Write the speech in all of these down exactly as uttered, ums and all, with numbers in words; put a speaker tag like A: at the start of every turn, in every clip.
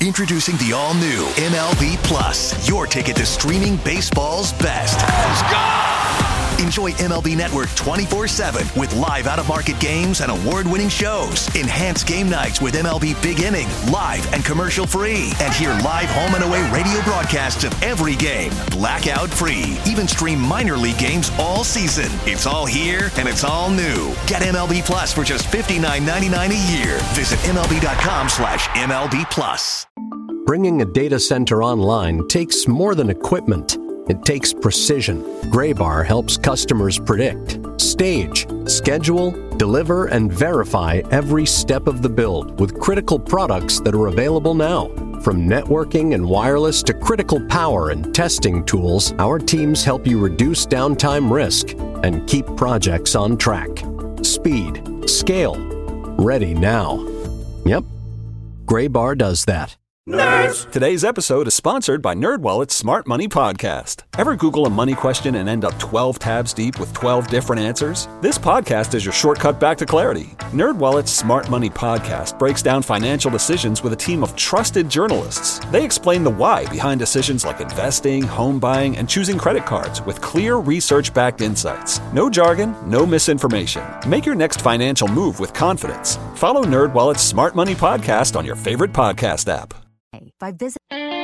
A: Introducing the all-new M L B Plus, your ticket to streaming baseball's best. Let's go! Enjoy M L B Network twenty-four seven with live out-of-market games and award-winning shows. Enhance game nights with M L B Big Inning, live and commercial-free. And hear live home and away radio broadcasts of every game, blackout-free. Even stream minor league games all season. It's all here, and it's all new. Get M L B Plus for just fifty-nine ninety-nine a year. Visit MLB.com slash MLB Plus.
B: Bringing a data center online takes more than equipment. It takes precision. Graybar helps customers predict, stage, schedule, deliver, and verify every step of the build with critical products that are available now. From networking and wireless to critical power and testing tools, our teams help you reduce downtime risk and keep projects on track. Speed, scale, ready now. Yep, Graybar does that.
C: Nerds! Today's episode is sponsored by NerdWallet's Smart Money Podcast. Ever Google a money question and end up twelve tabs deep with twelve different answers? This podcast is your shortcut back to clarity. NerdWallet's Smart Money Podcast breaks down financial decisions with a team of trusted journalists. They explain the why behind decisions like investing, home buying, and choosing credit cards with clear research-backed insights. No jargon, no misinformation. Make your next financial move with confidence. Follow NerdWallet's Smart Money Podcast on your favorite podcast app.
D: By visit-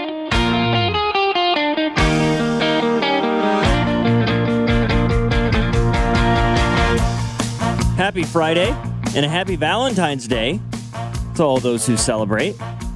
E: Happy Friday and a happy Valentine's Day to all those who celebrate.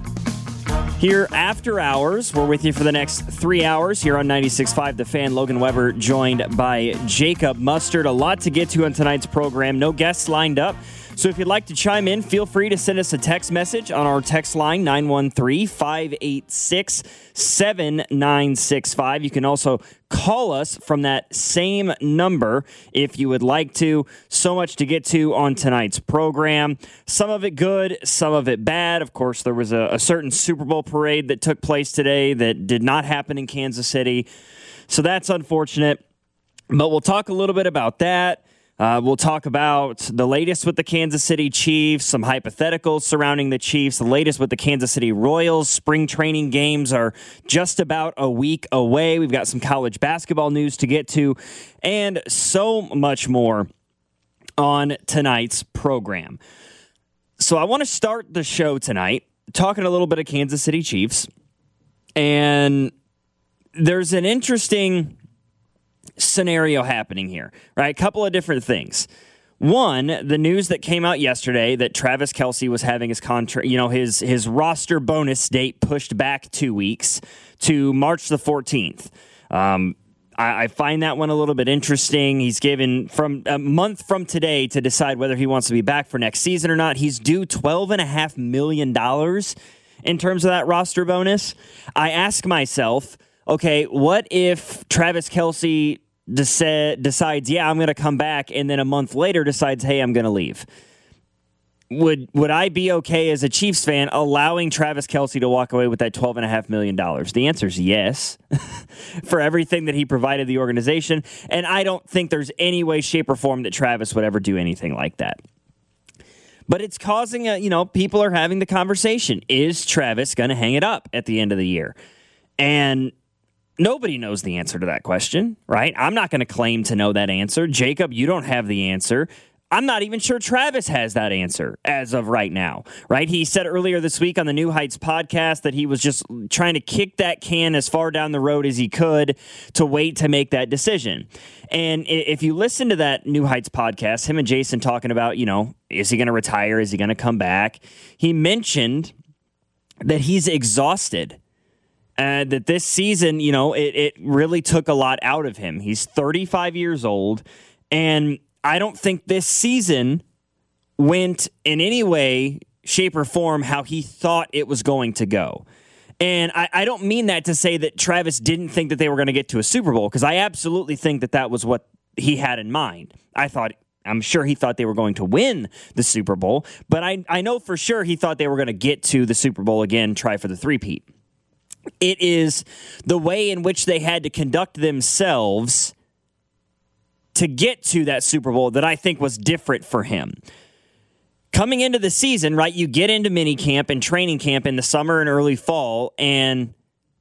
E: Here after hours, we're with you for the next three hours here on ninety-six point five The Fan. Logan Weber joined by Jacob Mustard. A lot to get to on tonight's program. No guests lined up. So if you'd like to chime in, feel free to send us a text message on our text line, nine one three, five eight six, seven nine six five. You can also call us from that same number if you would like to. So much to get to on tonight's program. Some of it good, some of it bad. Of course, there was a, a certain Super Bowl parade that took place today that did not happen in Kansas City. So that's unfortunate. But we'll talk a little bit about that. Uh, we'll talk about the latest with the Kansas City Chiefs, some hypotheticals surrounding the Chiefs, the latest with the Kansas City Royals. Spring training games are just about a week away. We've got some college basketball news to get to, and so much more on tonight's program. So I want to start the show tonight talking a little bit of Kansas City Chiefs, and there's an interesting scenario happening here, right? A couple of different things. One, the news that came out yesterday that Travis Kelce was having his contract, you know, his his roster bonus date pushed back two weeks to March the fourteenth. Um, I, I find that one a little bit interesting. He's given from a month from today to decide whether he wants to be back for next season or not. He's due twelve and a half million dollars in terms of that roster bonus. I ask myself, okay, what if Travis Kelce dec- decides, yeah, I'm going to come back, and then a month later decides, hey, I'm going to leave? Would would I be okay as a Chiefs fan allowing Travis Kelce to walk away with that twelve point five million dollars? The answer is yes, for everything that he provided the organization, and I don't think there's any way, shape, or form that Travis would ever do anything like that. But it's causing, a, you know, people are having the conversation. Is Travis going to hang it up at the end of the year? And nobody knows the answer to that question, right? I'm not going to claim to know that answer. Jacob, you don't have the answer. I'm not even sure Travis has that answer as of right now, right? He said earlier this week on the New Heights podcast that he was just trying to kick that can as far down the road as he could to wait to make that decision. And if you listen to that New Heights podcast, him and Jason talking about, you know, is he going to retire? Is he going to come back? He mentioned that he's exhausted. Uh, that this season, you know, it, it really took a lot out of him. He's thirty-five years old, and I don't think this season went in any way, shape, or form how he thought it was going to go. And I, I don't mean that to say that Travis didn't think that they were going to get to a Super Bowl, because I absolutely think that that was what he had in mind. I thought, I'm sure he thought they were going to win the Super Bowl, but I, I know for sure he thought they were going to get to the Super Bowl again, try for the three-peat. It is the way in which they had to conduct themselves to get to that Super Bowl that I think was different for him. coming into the season, right, you get into mini camp and training camp in the summer and early fall, and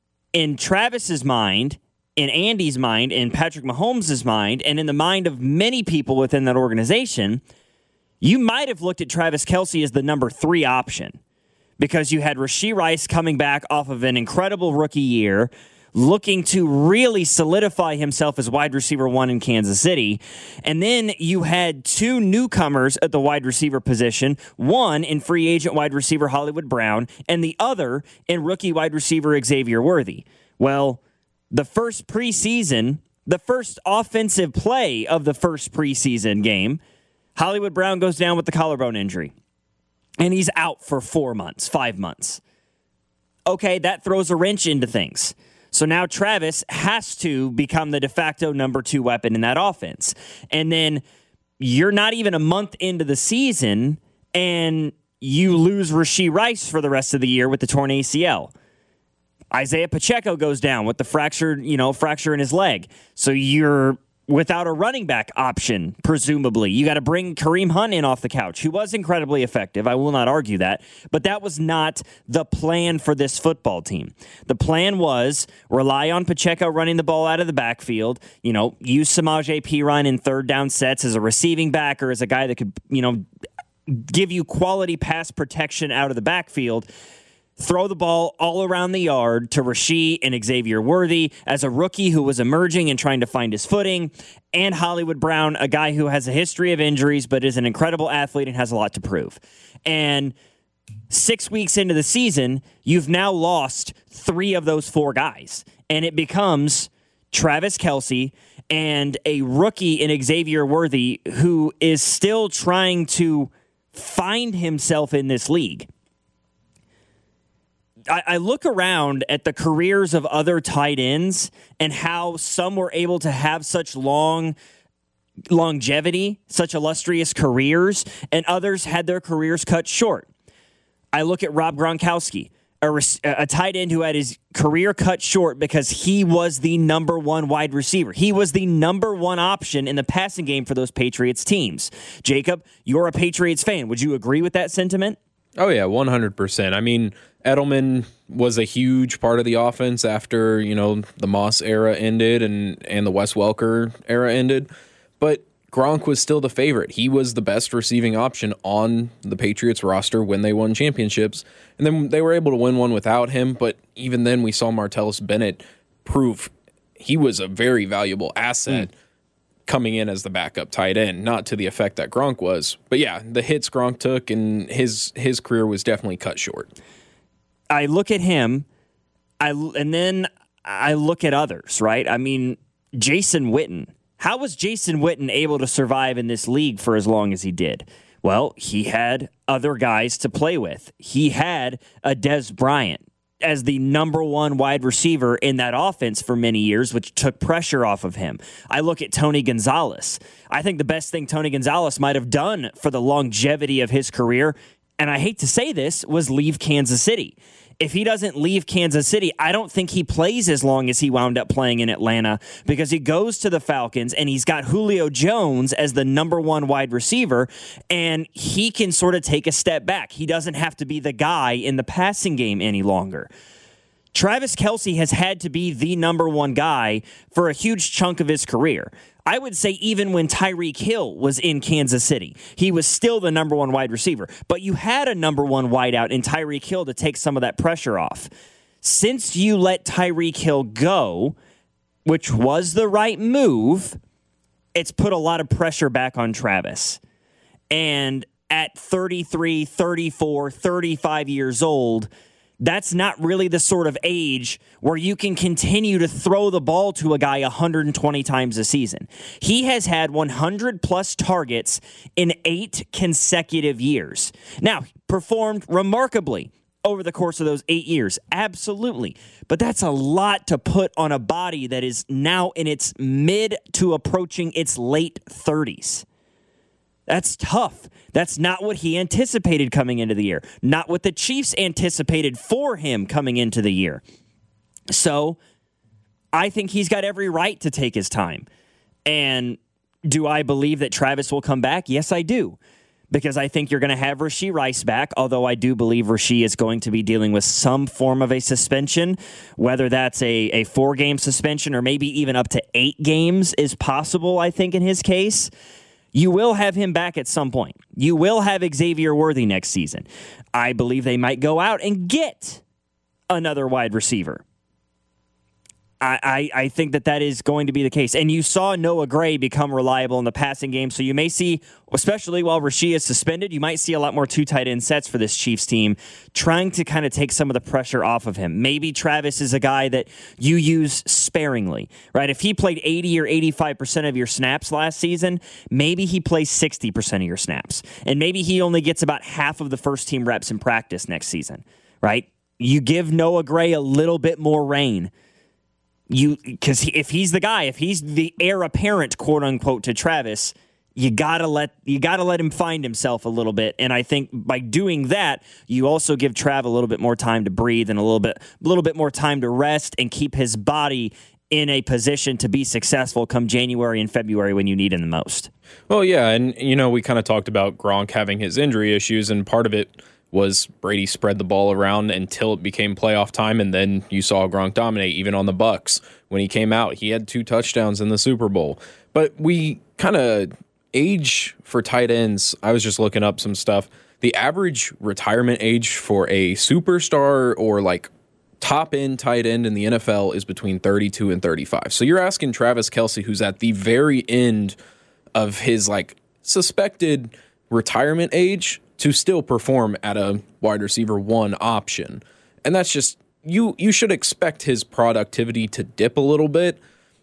E: in Travis's mind, in Andy's mind, in Patrick Mahomes' mind, and in the mind of many people within that organization, you might have looked at Travis Kelce as the number three option because you had Rashee Rice coming back off of an incredible rookie year, looking to really solidify himself as wide receiver one in Kansas City. And then you had two newcomers at the wide receiver position, one in free agent wide receiver Hollywood Brown, and the other in rookie wide receiver Xavier Worthy. Well, the first preseason, the first offensive play of the first preseason game, Hollywood Brown goes down with the collarbone injury. And he's out for four months, five months. Okay, that throws a wrench into things. So now Travis has to become the de facto number two weapon in that offense. And then you're not even a month into the season, and you lose Rashee Rice for the rest of the year with the torn A C L. Isaiah Pacheco goes down with the fractured, you know, fracture in his leg. So you're without a running back option, presumably. You got to bring Kareem Hunt in off the couch, who was incredibly effective. I will not argue that. But that was not the plan for this football team. The plan was rely on Pacheco running the ball out of the backfield, you know, use Samaje Perine in third down sets as a receiving back or as a guy that could, you know, give you quality pass protection out of the backfield. Throw the ball all around the yard to Rashee and Xavier Worthy as a rookie who was emerging and trying to find his footing, and Hollywood Brown, a guy who has a history of injuries but is an incredible athlete and has a lot to prove. And six weeks into the season, you've now lost three of those four guys, and it becomes Travis Kelce and a rookie in Xavier Worthy who is still trying to find himself in this league. I look around at the careers of other tight ends and how some were able to have such long longevity, such illustrious careers, and others had their careers cut short. I look at Rob Gronkowski, a, a tight end who had his career cut short because he was the number one wide receiver. He was the number one option in the passing game for those Patriots teams. Jacob, you're a Patriots fan. Would you agree with that sentiment?
D: Oh, yeah, one hundred percent. I mean, Edelman was a huge part of the offense after, you know, the Moss era ended and, and the Wes Welker era ended. But Gronk was still the favorite. He was the best receiving option on the Patriots roster when they won championships. And then they were able to win one without him. But even then, we saw Martellus Bennett prove he was a very valuable asset. Mm. Coming in as the backup tight end, not to the effect that Gronk was. But yeah, the hits Gronk took and his his career was definitely cut short.
E: I look at him, I and then I look at others, right? I mean, Jason Witten. How was Jason Witten able to survive in this league for as long as he did? Well, he had other guys to play with. He had a Dez Bryant as the number one wide receiver in that offense for many years, which took pressure off of him. I look at Tony Gonzalez. I think the best thing Tony Gonzalez might have done for the longevity of his career, and I hate to say this, was leave Kansas City. If he doesn't leave Kansas City, I don't think he plays as long as he wound up playing in Atlanta because he goes to the Falcons and he's got Julio Jones as the number one wide receiver, and he can sort of take a step back. He doesn't have to be the guy in the passing game any longer. Travis Kelce has had to be the number one guy for a huge chunk of his career. I would say even when Tyreek Hill was in Kansas City, he was still the number one wide receiver. But you had a number one wideout in Tyreek Hill to take some of that pressure off. Since you let Tyreek Hill go, which was the right move, it's put a lot of pressure back on Travis. And at thirty-three, thirty-four, thirty-five years old, that's not really the sort of age where you can continue to throw the ball to a guy one hundred twenty times a season. He has had one hundred plus targets in eight consecutive years. Now, performed remarkably over the course of those eight years. Absolutely. But that's a lot to put on a body that is now in its mid to approaching its late thirties. That's tough. That's not what he anticipated coming into the year. Not what the Chiefs anticipated for him coming into the year. So I think he's got every right to take his time. And do I believe that Travis will come back? Yes, I do. because I think you're going to have Rashee Rice back, although I do believe Rashee is going to be dealing with some form of a suspension, whether that's a, a four-game suspension or maybe even up to eight games is possible, I think, in his case. You will have him back at some point. You will have Xavier Worthy next season. I believe they might go out and get another wide receiver. I, I, I think that that is going to be the case. And you saw Noah Gray become reliable in the passing game, so you may see, especially while Rashee is suspended, you might see a lot more two tight end sets for this Chiefs team, trying to kind of take some of the pressure off of him. Maybe Travis is a guy that you use sparingly, right? If he played eighty or eighty-five percent of your snaps last season, maybe he plays sixty percent of your snaps. And maybe he only gets about half of the first team reps in practice next season, right? You give Noah Gray a little bit more reign. You, because he, if he's the guy, if he's the heir apparent, quote unquote, to Travis, you gotta let you gotta let him find himself a little bit. And I think by doing that, you also give Trav a little bit more time to breathe and a little bit, a little bit more time to rest and keep his body in a position to be successful come January and February when you need him the most.
D: Well, yeah, and you know we kind of talked about Gronk having his injury issues, and part of it was Brady spread the ball around until it became playoff time, and then you saw Gronk dominate, even on the Bucs. When he came out, he had two touchdowns in the Super Bowl. But we kind of age for tight ends, I was just looking up some stuff. The average retirement age for a superstar or like top-end tight end in the N F L is between thirty-two and thirty-five. So you're asking Travis Kelce, who's at the very end of his like suspected retirement age, to still perform at a wide receiver one option. And that's just, you you should expect his productivity to dip a little bit.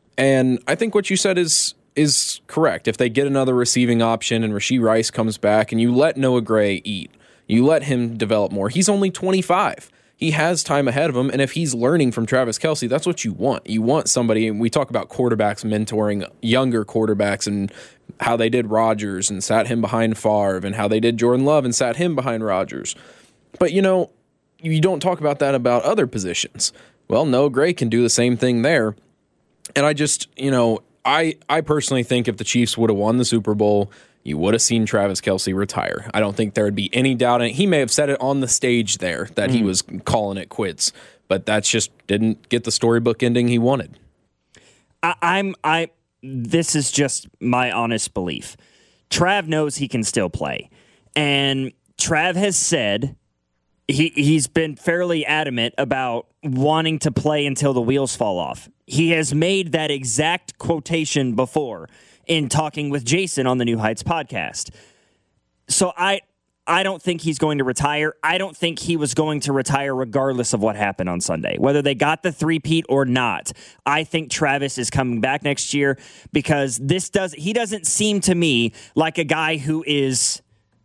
D: And I think what you said is is correct. If they get another receiving option and Rashee Rice comes back and you let Noah Gray eat, you let him develop more. He's only twenty-five. He has time ahead of him, and if he's learning from Travis Kelce, that's what you want. You want somebody, and we talk about quarterbacks mentoring younger quarterbacks and how they did Rodgers and sat him behind Favre, and how they did Jordan Love and sat him behind Rodgers. But, you know, you don't talk about that about other positions. Well, Noah Gray can do the same thing there. And I just, you know, I, I personally think if the Chiefs would have won the Super Bowl, you would have seen Travis Kelce retire. I don't think there would be any doubt in it. He may have said it on the stage there that mm. he was calling it quits, but that's just didn't get the storybook ending he wanted.
E: I, I'm I. This is just my honest belief. Trav knows he can still play, and Trav has said he he's been fairly adamant about wanting to play until the wheels fall off. He has made that exact quotation before in talking with Jason on the New Heights podcast. So I I don't think he's going to retire. I don't think he was going to retire regardless of what happened on Sunday, whether they got the three-peat or not. I think Travis is coming back next year because this does he doesn't seem to me like a guy who is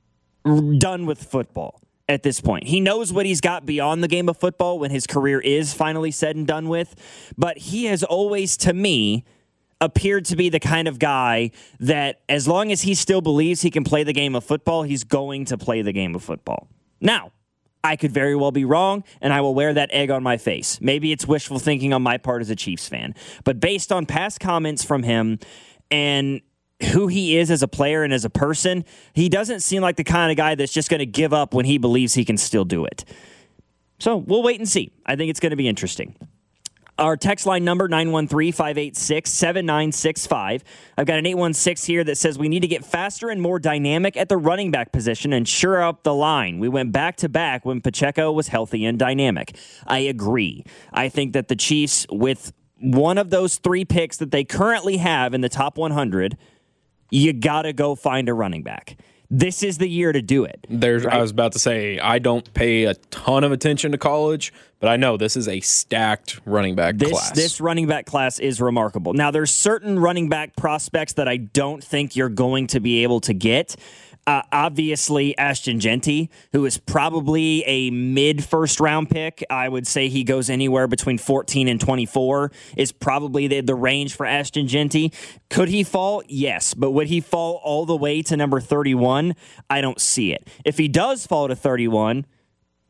E: done with football at this point. He knows what he's got beyond the game of football when his career is finally said and done with, but he has always, to me, appeared to be the kind of guy that as long as he still believes he can play the game of football, he's going to play the game of football. Now, I could very well be wrong, and I will wear that egg on my face. Maybe it's wishful thinking on my part as a Chiefs fan. But based on past comments from him and who he is as a player and as a person, he doesn't seem like the kind of guy that's just going to give up when he believes he can still do it. So we'll wait and see. I think it's going to be interesting. Our text line number, nine one three, five eight six, seven nine six five. I've got an eight one six here that says we need to get faster and more dynamic at the running back position and shore up the line. We went back-to-back when Pacheco was healthy and dynamic. I agree. I think that the Chiefs, with one of those three picks that they currently have in the top one hundred, you got to go find a running back. This is the year to do it.
D: There's,
E: right?
D: I was about to say, I don't pay a ton of attention to college, but I know this is a stacked running back
E: this,
D: class.
E: This running back class is remarkable. Now, there's certain running back prospects that I don't think you're going to be able to get. Uh, obviously, Ashton Jeanty, who is probably a mid-first round pick. I would say he goes anywhere between fourteen and twenty-four is probably the, the range for Ashton Jeanty. Could he fall? Yes. But would he fall all the way to number thirty-one? I don't see it. If he does fall to thirty-one,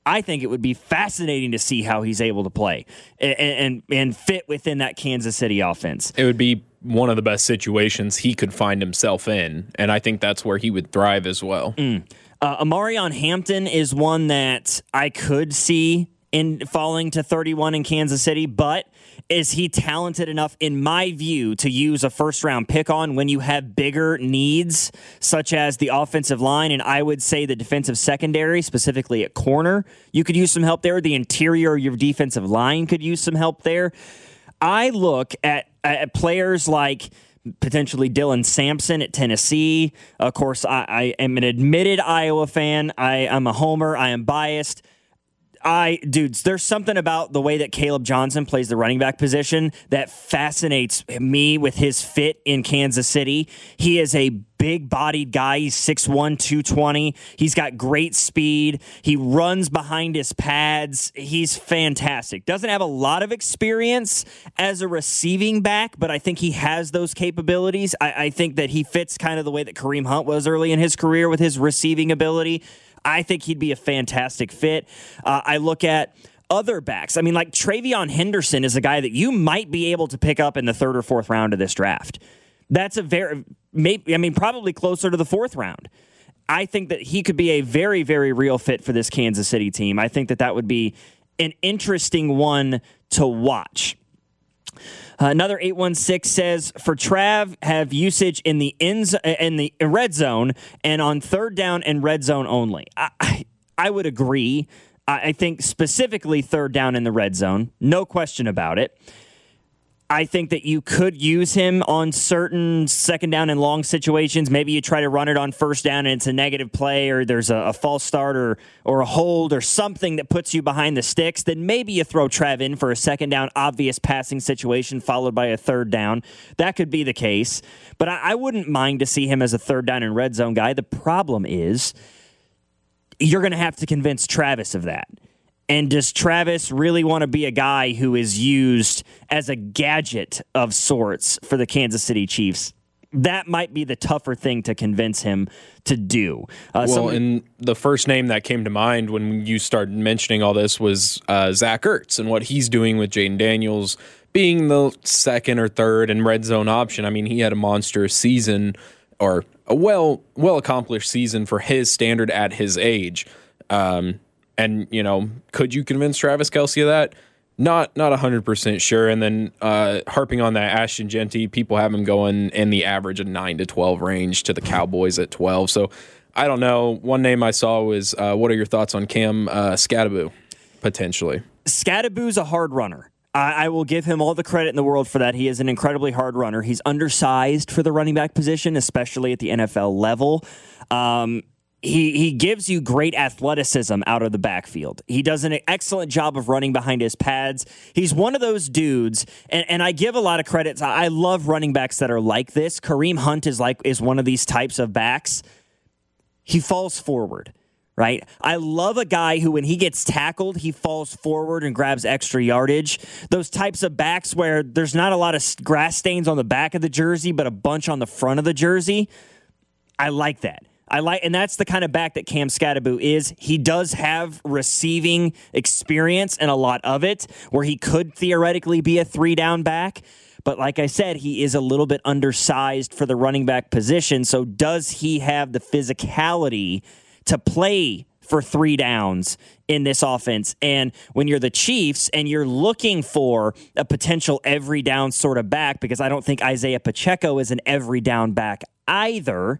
E: I think it would be fascinating to see how he's able to play and, and and fit within that Kansas City offense.
D: It would be one of the best situations he could find himself in, and I think that's where he would thrive as well.
E: Mm. Uh, Amarion Hampton is one that I could see in falling to thirty-one in Kansas City, but is he talented enough, in my view, to use a first-round pick on when you have bigger needs, such as the offensive line, and I would say the defensive secondary, specifically at corner? You could use some help there. The interior of your defensive line could use some help there. I look at, at players like potentially Dylan Sampson at Tennessee. Of course, I, I am an admitted Iowa fan. I am a homer. I am biased. I, dudes, there's something about the way that Caleb Johnson plays the running back position that fascinates me with his fit in Kansas City. He is a big-bodied guy. He's six one, two twenty. He's got great speed. He runs behind his pads. He's fantastic. Doesn't have a lot of experience as a receiving back, but I think he has those capabilities. I, I think that he fits kind of the way that Kareem Hunt was early in his career with his receiving ability. I think he'd be a fantastic fit. Uh, I look at other backs. I mean, like Travion Henderson is a guy that you might be able to pick up in the third or fourth round of this draft. That's a very, maybe, I mean, probably closer to the fourth round. I think that he could be a very, very real fit for this Kansas City team. I think that that would be an interesting one to watch. Uh, another eight one six says, for Trav, have usage in the ends in the red zone and on third down and red zone only. I, I, I would agree. I, I think specifically third down in the red zone. No question about it. I think that you could use him on certain second down and long situations. Maybe you try to run it on first down and it's a negative play, or there's a, a false start or, or a hold or something that puts you behind the sticks. Then maybe you throw Trav in for a second down, obvious passing situation followed by a third down. That could be the case. But I, I wouldn't mind to see him as a third down and red zone guy. The problem is you're going to have to convince Travis of that. And does Travis really want to be a guy who is used as a gadget of sorts for the Kansas City Chiefs? That might be the tougher thing to convince him to do. Uh,
D: well,
E: someone-
D: and the first name that came to mind when you started mentioning all this was uh, Zach Ertz and what he's doing with Jaden Daniels being the second or third and red zone option. I mean, he had a monstrous season, or a well well accomplished season for his standard at his age. Um, And, you know, could you convince Travis Kelce of that? Not not one hundred percent sure. And then uh, harping on that, Ashton Jeanty, people have him going in the average of nine to twelve range to the Cowboys at twelve. So I don't know. One name I saw was, uh, what are your thoughts on Cam uh, Skattebo, potentially?
E: Skattebo's a hard runner. I, I will give him all the credit in the world for that. He is an incredibly hard runner. He's undersized for the running back position, especially at the N F L level. Um He he gives you great athleticism out of the backfield. He does an excellent job of running behind his pads. He's one of those dudes, and, and I give a lot of credit. I love running backs that are like this. Kareem Hunt is like is one of these types of backs. He falls forward, right? I love a guy who, when he gets tackled, he falls forward and grabs extra yardage. Those types of backs where there's not a lot of grass stains on the back of the jersey, but a bunch on the front of the jersey. I like that. I like, and that's the kind of back that Cam Skattebo is. He does have receiving experience and a lot of it, where he could theoretically be a three-down back. But like I said, he is a little bit undersized for the running back position. So does he have the physicality to play for three downs in this offense? And when you're the Chiefs and you're looking for a potential every down sort of back, because I don't think Isaiah Pacheco is an every down back either,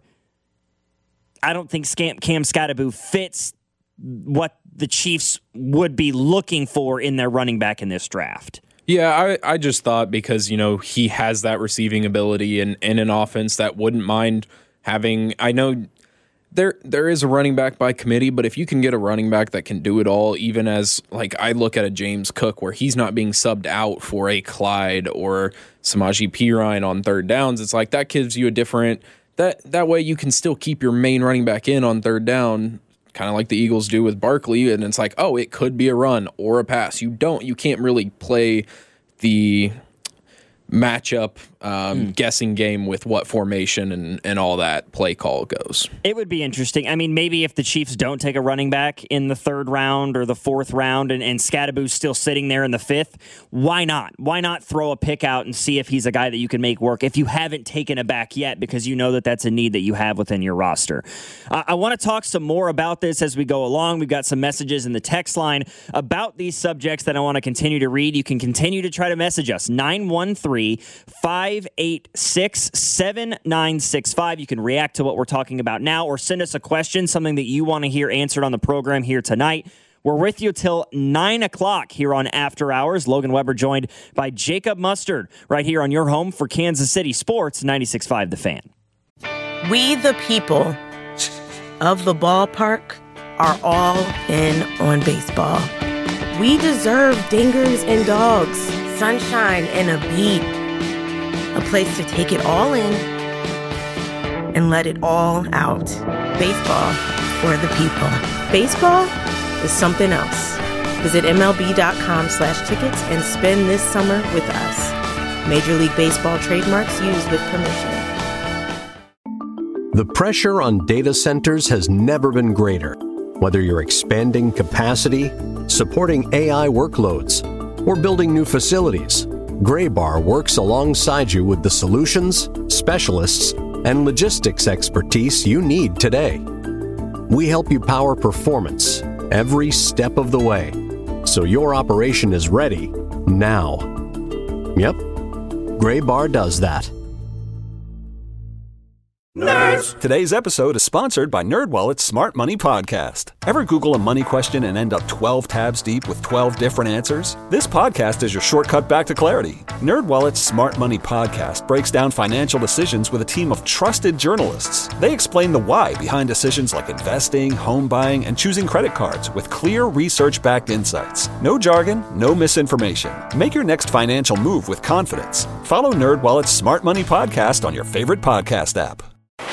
E: I don't think Cam Skattebo fits what the Chiefs would be looking for in their running back in this draft.
D: Yeah, I, I just thought because, you know, he has that receiving ability in, in an offense that wouldn't mind having, I know there there is a running back by committee, but if you can get a running back that can do it all, even as, like, I look at a James Cook where he's not being subbed out for a Clyde or Samaje Perine on third downs, it's like that gives you a different... That that way you can still keep your main running back in on third down, kind of like the Eagles do with Barkley, and it's like, oh, it could be a run or a pass. You don't, you can't really play the matchup um, mm. guessing game with what formation and, and all that play call goes.
E: It would be interesting. I mean, maybe if the Chiefs don't take a running back in the third round or the fourth round and, and Scadaboo's still sitting there in the fifth, why not? Why not throw a pick out and see if he's a guy that you can make work if you haven't taken a back yet, because you know that that's a need that you have within your roster. Uh, I want to talk some more about this as we go along. We've got some messages in the text line about these subjects that I want to continue to read. You can continue to try to message us, nine one three, five eight six, seven nine six five. You can react to what we're talking about now or send us a question, something that you want to hear answered on the program here tonight. We're with you till nine o'clock here on After Hours. Logan Weber joined by Jacob Mustard right here on your home for Kansas City Sports, ninety-six point five The Fan.
F: We the people of the ballpark are all in on baseball. We deserve dingers and dogs, sunshine and a beat. A place to take it all in and let it all out. Baseball for the people. Baseball is something else. Visit MLB.com slash tickets and spend this summer with us. Major League Baseball trademarks used with permission.
B: The pressure on data centers has never been greater. Whether you're expanding capacity, supporting A I workloads, or building new facilities, Graybar works alongside you with the solutions, specialists, and logistics expertise you need today. We help you power performance every step of the way, so your operation is ready now. Yep, Graybar does that.
C: Nerds! Today's episode is sponsored by NerdWallet's Smart Money Podcast. Ever Google a money question and end up twelve tabs deep with twelve different answers? This podcast is your shortcut back to clarity. NerdWallet's Smart Money Podcast breaks down financial decisions with a team of trusted journalists. They explain the why behind decisions like investing, home buying, and choosing credit cards with clear research-backed insights. No jargon, no misinformation. Make your next financial move with confidence. Follow NerdWallet's Smart Money Podcast on your favorite podcast app.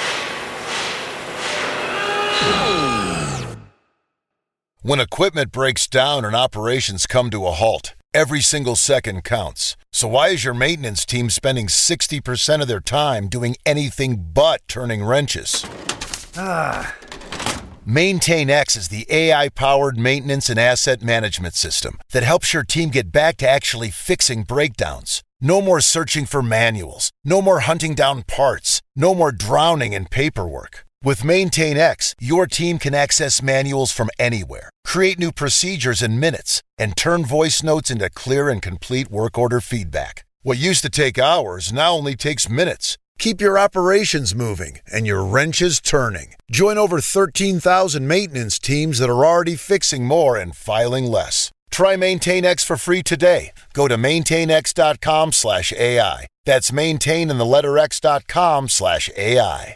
G: When equipment breaks down and operations come to a halt, every single second counts. So why is your maintenance team spending sixty percent of their time doing anything but turning wrenches? Ah. MaintainX is the A I-powered maintenance and asset management system that helps your team get back to actually fixing breakdowns. No more searching for manuals. No more hunting down parts. No more drowning in paperwork. With MaintainX, your team can access manuals from anywhere, create new procedures in minutes, and turn voice notes into clear and complete work order feedback. What used to take hours now only takes minutes. Keep your operations moving and your wrenches turning. Join over thirteen thousand maintenance teams that are already fixing more and filing less. Try MaintainX for free today. Go to maintainx.com slash AI. That's maintain and the letter X dot com slash AI.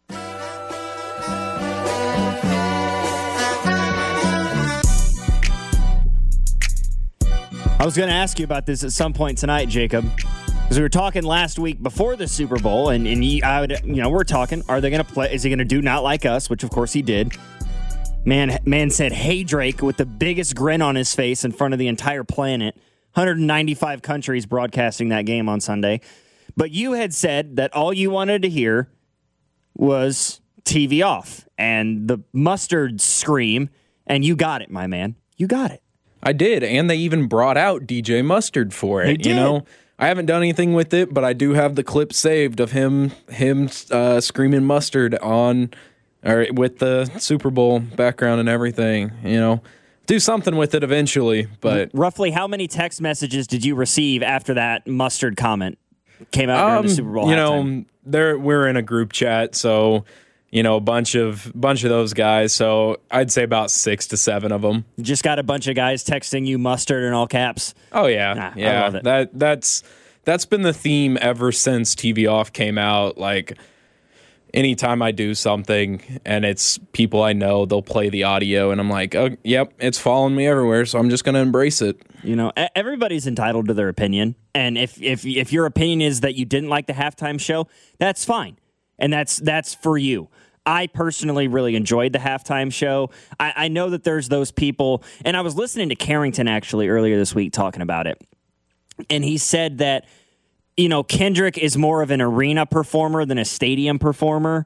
E: I was going to ask you about this at some point tonight, Jacob, because we were talking last week before the Super Bowl, and, and you, I would, you know, we're talking, are they going to play, is he going to do Not Like Us, which of course he did. Man, man said, hey, Drake, with the biggest grin on his face in front of the entire planet. one hundred ninety-five countries broadcasting that game on Sunday. But you had said that all you wanted to hear was T V off and the mustard scream, and you got it, my man. You got it.
D: I did, and they even brought out D J Mustard for it.
E: They did.
D: You know, I haven't done anything with it, but I do have the clip saved of him him uh, screaming mustard on or with the Super Bowl background and everything. You know, do something with it eventually. But
E: roughly, how many text messages did you receive after that mustard comment came out during
D: um,
E: the Super Bowl?
D: You
E: halftime?
D: know, there we're in a group chat, so. You know, a bunch of bunch of those guys. So I'd say about six to seven of them.
E: You just got a bunch of guys texting you mustard in all caps.
D: Oh yeah,
E: nah,
D: yeah.
E: I love it.
D: That that's that's been the theme ever since T V Off came out. Like anytime I do something and it's people I know, they'll play the audio, and I'm like, oh, yep, it's following me everywhere. So I'm just gonna embrace it.
E: You know, everybody's entitled to their opinion, and if if if your opinion is that you didn't like the halftime show, that's fine, and that's that's for you. I personally really enjoyed the halftime show. I, I know that there's those people, and I was listening to Carrington actually earlier this week talking about it, and he said that you know, Kendrick is more of an arena performer than a stadium performer.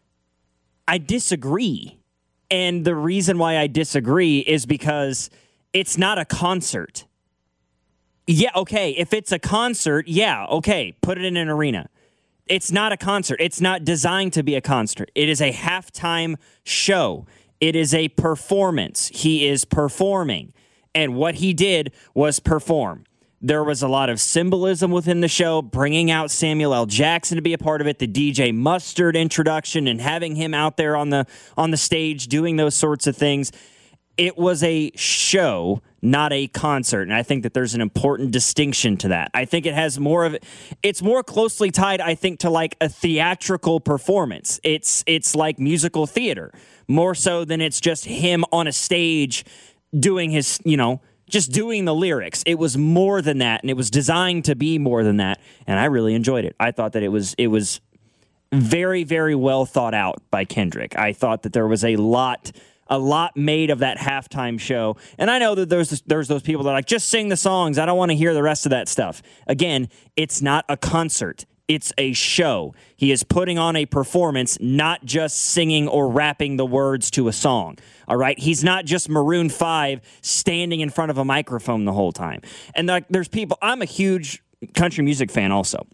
E: I disagree. And the reason why I disagree is because it's not a concert. Yeah, okay, if it's a concert, yeah, okay, put it in an arena. It's not a concert. It's not designed to be a concert. It is a halftime show. It is a performance. He is performing. And what he did was perform. There was a lot of symbolism within the show, bringing out Samuel L. Jackson to be a part of it, the D J Mustard introduction and having him out there on the on the stage doing those sorts of things. It was a show, not a concert, and I think that there's an important distinction to that. I think it has more of it. It's more closely tied, I think, to like a theatrical performance. It's it's like musical theater, more so than it's just him on a stage doing his, you know, just doing the lyrics. It was more than that, and it was designed to be more than that, and I really enjoyed it. I thought that it was it was very, very well thought out by Kendrick. I thought that there was a lot... a lot made of that halftime show. And I know that there's there's those people that are like, just sing the songs. I don't want to hear the rest of that stuff. Again, it's not a concert. It's a show. He is putting on a performance, not just singing or rapping the words to a song. All right? He's not just Maroon five standing in front of a microphone the whole time. And like, there's people, I'm a huge country music fan also.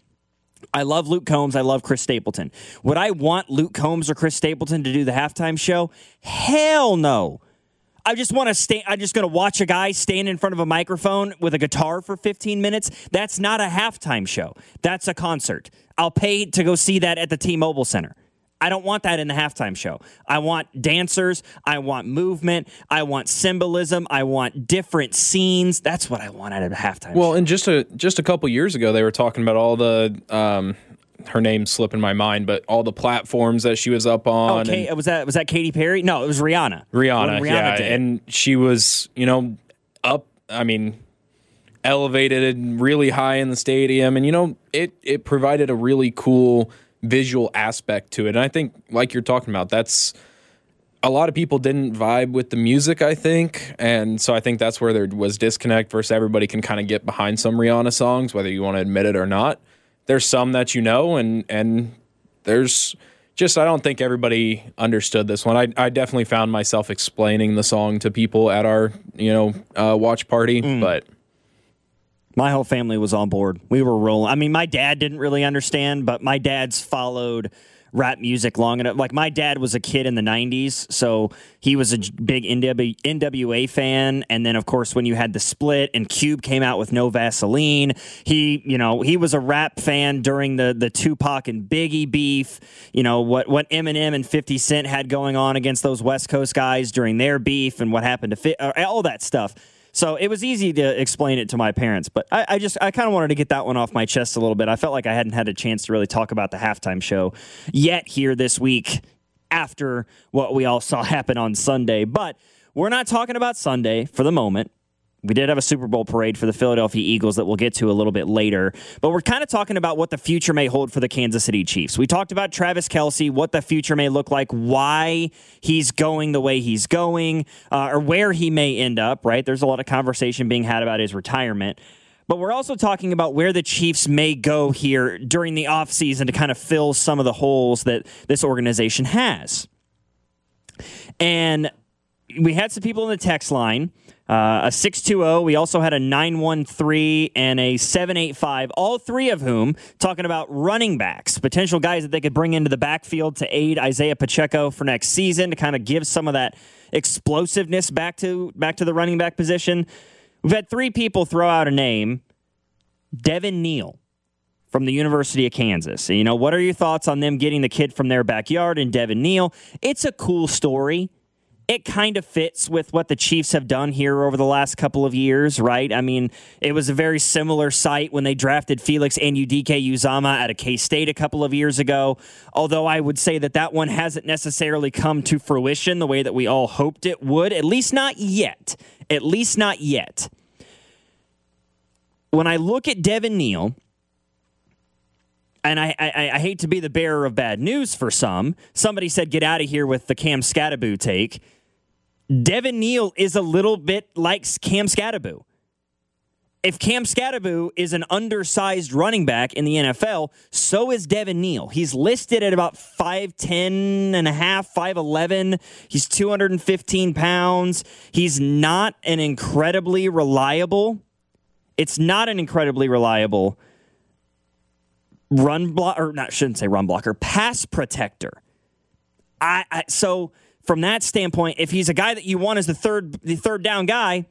E: I love Luke Combs. I love Chris Stapleton. Would I want Luke Combs or Chris Stapleton to do the halftime show? Hell no. I just want to stay. I'm just going to watch a guy stand in front of a microphone with a guitar for fifteen minutes. That's not a halftime show. That's a concert. I'll pay to go see that at the T-Mobile Center. I don't want that in the halftime show. I want dancers. I want movement. I want symbolism. I want different scenes. That's what I want out of a halftime
D: well,
E: show.
D: and just a just a couple years ago, they were talking about all the um, her name's slipping my mind, but all the platforms that she was up on.
E: Okay,
D: and
E: was that was that Katy Perry? No, it was Rihanna.
D: Rihanna,
E: Rihanna
D: yeah,
E: did.
D: and she was, you know, up. I mean, elevated and really high in the stadium, and you know, it it provided a really cool visual aspect to it. And I think, like you're talking about, that's a lot of people didn't vibe with the music, I think. And so I think that's where there was disconnect versus everybody can kind of get behind some Rihanna songs, whether you want to admit it or not. There's some that you know, and and there's just, I don't think everybody understood this one. I, I definitely found myself explaining the song to people at our, you know, uh, watch party, mm. but...
E: My whole family was on board. We were rolling. I mean, my dad didn't really understand, but my dad's followed rap music long enough. Like, my dad was a kid in the nineties, so he was a big N W A fan. And then, of course, when you had the split and Cube came out with No Vaseline, he, you know, he was a rap fan during the the Tupac and Biggie beef. You know, what, what Eminem and fifty Cent had going on against those West Coast guys during their beef and what happened to Fit, all that stuff. So it was easy to explain it to my parents, but I, I just I kind of wanted to get that one off my chest a little bit. I felt like I hadn't had a chance to really talk about the halftime show yet here this week after what we all saw happen on Sunday. But we're not talking about Sunday for the moment. We did have a Super Bowl parade for the Philadelphia Eagles that we'll get to a little bit later. But we're kind of talking about what the future may hold for the Kansas City Chiefs. We talked about Travis Kelce, what the future may look like, why he's going the way he's going, uh, or where he may end up, right? There's a lot of conversation being had about his retirement. But we're also talking about where the Chiefs may go here during the offseason to kind of fill some of the holes that this organization has. And we had some people in the text line. Uh, a six two zero. We also had a nine one three and a seven eight five, all three of whom talking about running backs, potential guys that they could bring into the backfield to aid Isaiah Pacheco for next season to kind of give some of that explosiveness back to back to the running back position. We've had three people throw out a name, Devin Neal from the University of Kansas. You know, what are your thoughts on them getting the kid from their backyard and Devin Neal? It's a cool story. It kind of fits with what the Chiefs have done here over the last couple of years, right? I mean, it was a very similar sight when they drafted Felix Anudike-Uzomah out of K-State a couple of years ago, although I would say that that one hasn't necessarily come to fruition the way that we all hoped it would, at least not yet. At least not yet. When I look at Devin Neal, and I, I, I hate to be the bearer of bad news for some, somebody said get out of here with the Cam Skattebo take. Devin Neal is a little bit like Cam Skattebo. if Cam Skattebo is an undersized running back in the N F L, so is Devin Neal. He's listed at about five ten and a half, five eleven. He's two hundred fifteen pounds. He's not an incredibly reliable. It's not an incredibly reliable run block, or not, shouldn't say run blocker, pass protector. I, I so from that standpoint, if he's a guy that you want as the third the third down guy,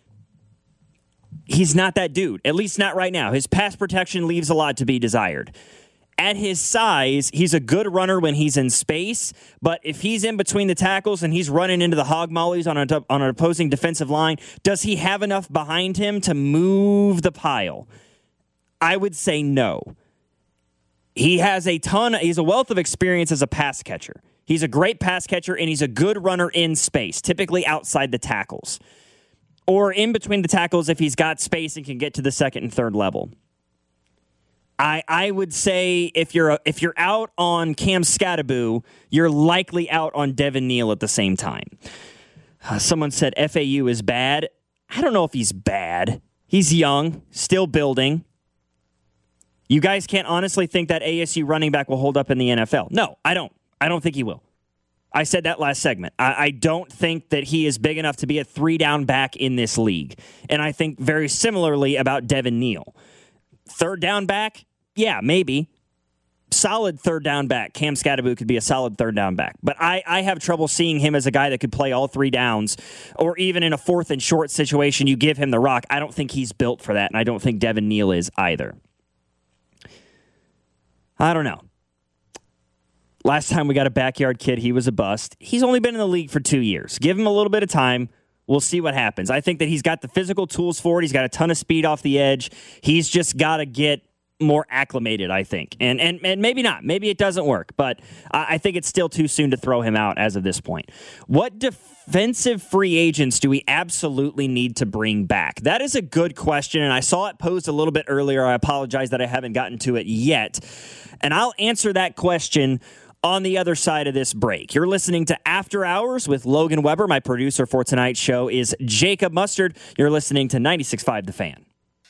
E: he's not that dude, at least not right now. His pass protection leaves a lot to be desired. At his size, he's a good runner when he's in space, but if he's in between the tackles and he's running into the hog mollies on, a, on an opposing defensive line, does he have enough behind him to move the pile? I would say no. He has a ton, he's a wealth of experience as a pass catcher. He's a great pass catcher, and he's a good runner in space, typically outside the tackles, or in between the tackles if he's got space and can get to the second and third level. I I would say if you're a, if you're out on Cam Skattebo, you're likely out on Devin Neal at the same time. Uh, someone said F A U is bad. I don't know if he's bad. He's young, still building. You guys can't honestly think that A S U running back will hold up in the N F L. No, I don't. I don't think he will. I said that last segment. I, I don't think that he is big enough to be a three-down back in this league. And I think very similarly about Devin Neal. Third down back? Yeah, maybe. Solid third down back. Cam Skattebo could be a solid third down back. But I, I have trouble seeing him as a guy that could play all three downs, or even in a fourth and short situation, you give him the rock. I don't think he's built for that, and I don't think Devin Neal is either. I don't know. Last time we got a backyard kid, he was a bust. He's only been in the league for two years. Give him a little bit of time. We'll see what happens. I think that he's got the physical tools for it. He's got a ton of speed off the edge. He's just got to get more acclimated, I think. And, and and maybe not. Maybe it doesn't work. But I think it's still too soon to throw him out as of this point. What defensive free agents do we absolutely need to bring back? That is a good question, and I saw it posed a little bit earlier. I apologize that I haven't gotten to it yet. And I'll answer that question on the other side of this break. You're listening to After Hours with Logan Weber. My producer for tonight's show is Jacob Mustard. You're listening to ninety-six point five The Fan.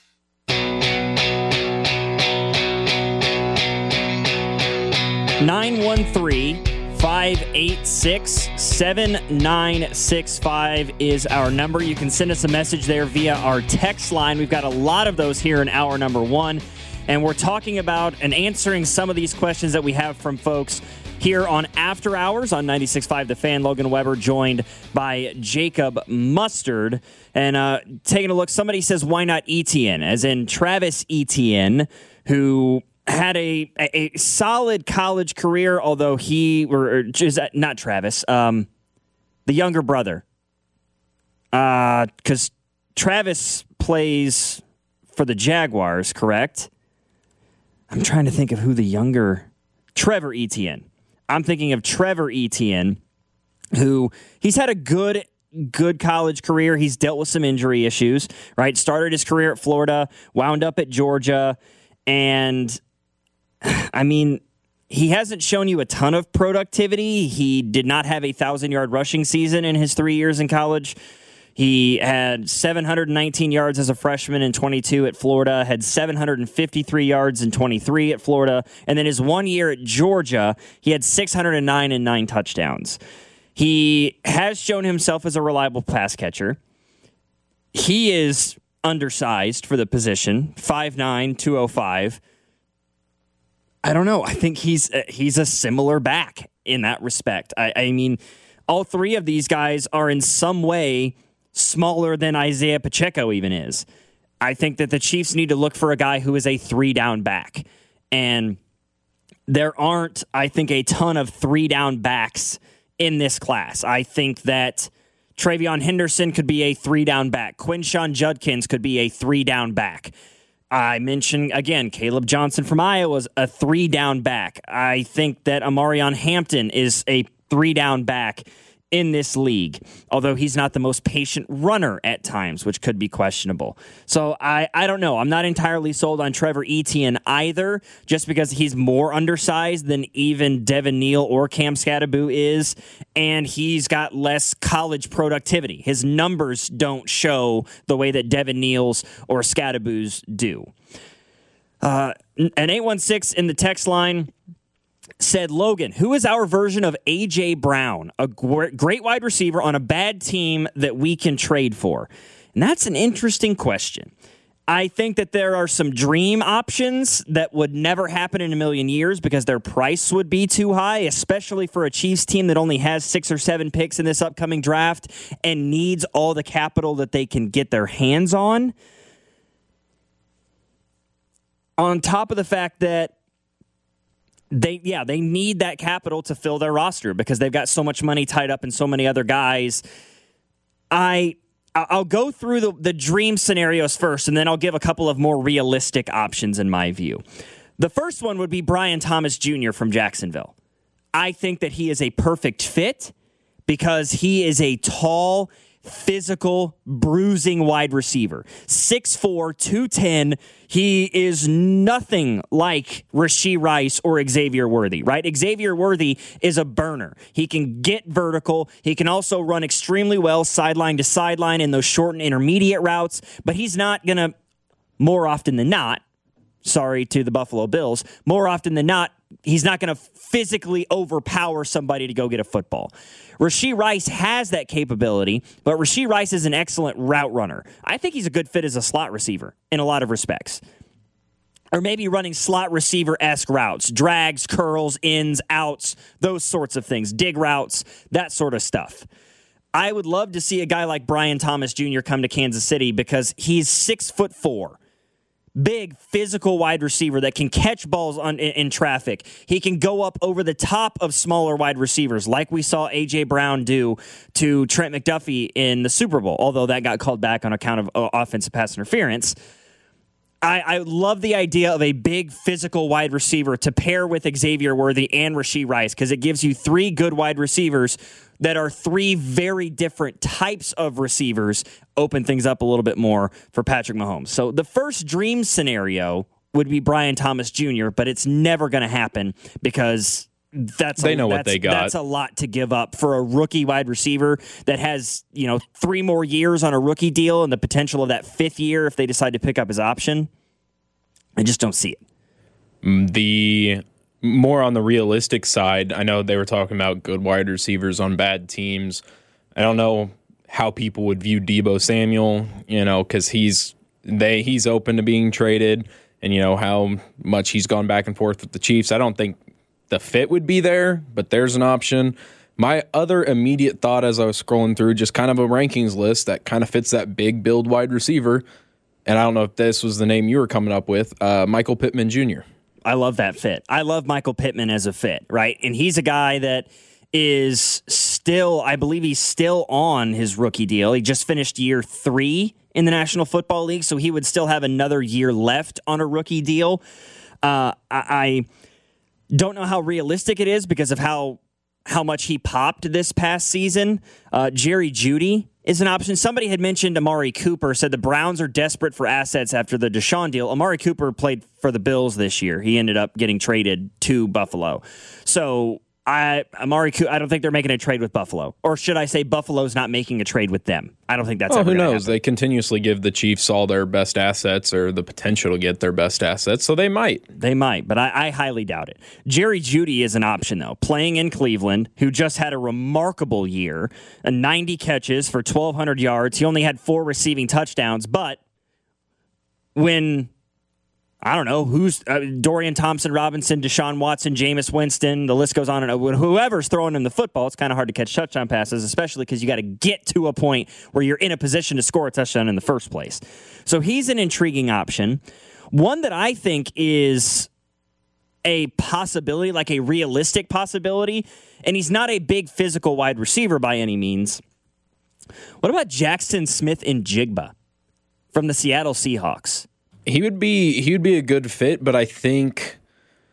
E: nine one three, five eight six, seven nine six five is our number. You can send us a message there via our text line. We've got a lot of those here in hour number one. And we're talking about and answering some of these questions that we have from folks here on After Hours on ninety-six point five The Fan. Logan Weber joined by Jacob Mustard. And uh, taking a look, somebody says, why not Etienne? As in Travis Etienne, who had a, a, a solid college career, although he, or, or not Travis, um, the younger brother. Because uh, Travis plays for the Jaguars, correct? I'm trying to think of who the younger... Trevor Etienne. I'm thinking of Trevor Etienne, who he's had a good good college career. He's dealt with some injury issues, right? Started his career at Florida, wound up at Georgia, and I mean, he hasn't shown you a ton of productivity. He did not have a thousand-yard rushing season in his three years in college. He had seven hundred nineteen yards as a freshman in twenty-two at Florida, had seven hundred fifty-three yards in twenty-three at Florida, and then his one year at Georgia, he had six hundred nine and nine touchdowns. He has shown himself as a reliable pass catcher. He is undersized for the position, five nine, two oh five. I don't know. I think he's uh, he's a similar back in that respect. I, I mean, all three of these guys are in some way smaller than Isaiah Pacheco even is. I think that the Chiefs need to look for a guy who is a three-down back. And there aren't, I think, a ton of three-down backs in this class. I think that Travion Henderson could be a three-down back. Quinshon Judkins could be a three-down back. I mentioned, again, Caleb Johnson from Iowa is a three-down back. I think that Amarion Hampton is a three-down back in this league, although he's not the most patient runner at times, which could be questionable. So I, I don't know. I'm not entirely sold on Trevor Etienne either, just because he's more undersized than even Devin Neal or Cam Skattebo is, and he's got less college productivity. His numbers don't show the way that Devin Neal's or Skattebo's do. Uh, an eight one six in the text line said, Logan, who is our version of A J. Brown, a great wide receiver on a bad team that we can trade for? And that's an interesting question. I think that there are some dream options that would never happen in a million years because their price would be too high, especially for a Chiefs team that only has six or seven picks in this upcoming draft and needs all the capital that they can get their hands on. On top of the fact that They yeah, they need that capital to fill their roster because they've got so much money tied up in so many other guys. I I'll go through the, the dream scenarios first, and then I'll give a couple of more realistic options in my view. The first one would be Brian Thomas Junior from Jacksonville. I think that he is a perfect fit because he is a tall, physical, bruising wide receiver. six four, two ten. He is nothing like Rashee Rice or Xavier Worthy, right? Xavier Worthy is a burner. He can get vertical. He can also run extremely well sideline to sideline in those short and intermediate routes, but he's not going to, more often than not, sorry to the Buffalo Bills, more often than not, he's not going to physically overpower somebody to go get a football. Rashee Rice has that capability, but Rashee Rice is an excellent route runner. I think he's a good fit as a slot receiver in a lot of respects. Or maybe running slot receiver-esque routes, drags, curls, ins, outs, those sorts of things, dig routes, that sort of stuff. I would love to see a guy like Brian Thomas Junior come to Kansas City because he's six foot four. Big, physical wide receiver that can catch balls on, in, in traffic. He can go up over the top of smaller wide receivers like we saw A J. Brown do to Trent McDuffie in the Super Bowl, although that got called back on account of uh, offensive pass interference. I, I love the idea of a big physical wide receiver to pair with Xavier Worthy and Rashee Rice because it gives you three good wide receivers that are three very different types of receivers, open things up a little bit more for Patrick Mahomes. So the first dream scenario would be Brian Thomas Junior, but it's never going to happen because that's
D: they
E: a,
D: know
E: that's,
D: what they got.
E: That's a lot to give up for a rookie wide receiver that has, you know, three more years on a rookie deal and the potential of that fifth year if they decide to pick up his option. I just don't see it.
D: The more on the realistic side, I know they were talking about good wide receivers on bad teams. I don't know how people would view Deebo Samuel, you know, because he's they he's open to being traded, and you know how much he's gone back and forth with the Chiefs. I don't think the fit would be there, but there's an option. My other immediate thought as I was scrolling through, just kind of a rankings list that kind of fits that big build wide receiver, and I don't know if this was the name you were coming up with, uh, Michael Pittman Junior
E: I love that fit. I love Michael Pittman as a fit, right? And he's a guy that is still, I believe he's still on his rookie deal. He just finished year three in the National Football League, so he would still have another year left on a rookie deal. Uh, I, I don't know how realistic it is because of how how much he popped this past season. Uh, Jerry Jeudy is an option. Somebody had mentioned Amari Cooper, said the Browns are desperate for assets after the Deshaun deal. Amari Cooper played for the Bills this year. He ended up getting traded to Buffalo. So I Amari Cooper, I don't think they're making a trade with Buffalo. Or should I say Buffalo's not making a trade with them? I don't think that's
D: well,
E: ever
D: who
E: gonna
D: knows?
E: happen.
D: They continuously give the Chiefs all their best assets or the potential to get their best assets, so they might.
E: They might, but I, I highly doubt it. Jerry Jeudy is an option, though, playing in Cleveland, who just had a remarkable year, a ninety catches for twelve hundred yards. He only had four receiving touchdowns, but when, I don't know, who's uh, Dorian Thompson-Robinson, Deshaun Watson, Jameis Winston, the list goes on, and on. Whoever's throwing him the football, it's kind of hard to catch touchdown passes, especially because you got to get to a point where you're in a position to score a touchdown in the first place. So he's an intriguing option. One that I think is a possibility, like a realistic possibility, and he's not a big physical wide receiver by any means. What about Jackson Smith-Njigba from the Seattle Seahawks?
D: He would be he would be a good fit, but I think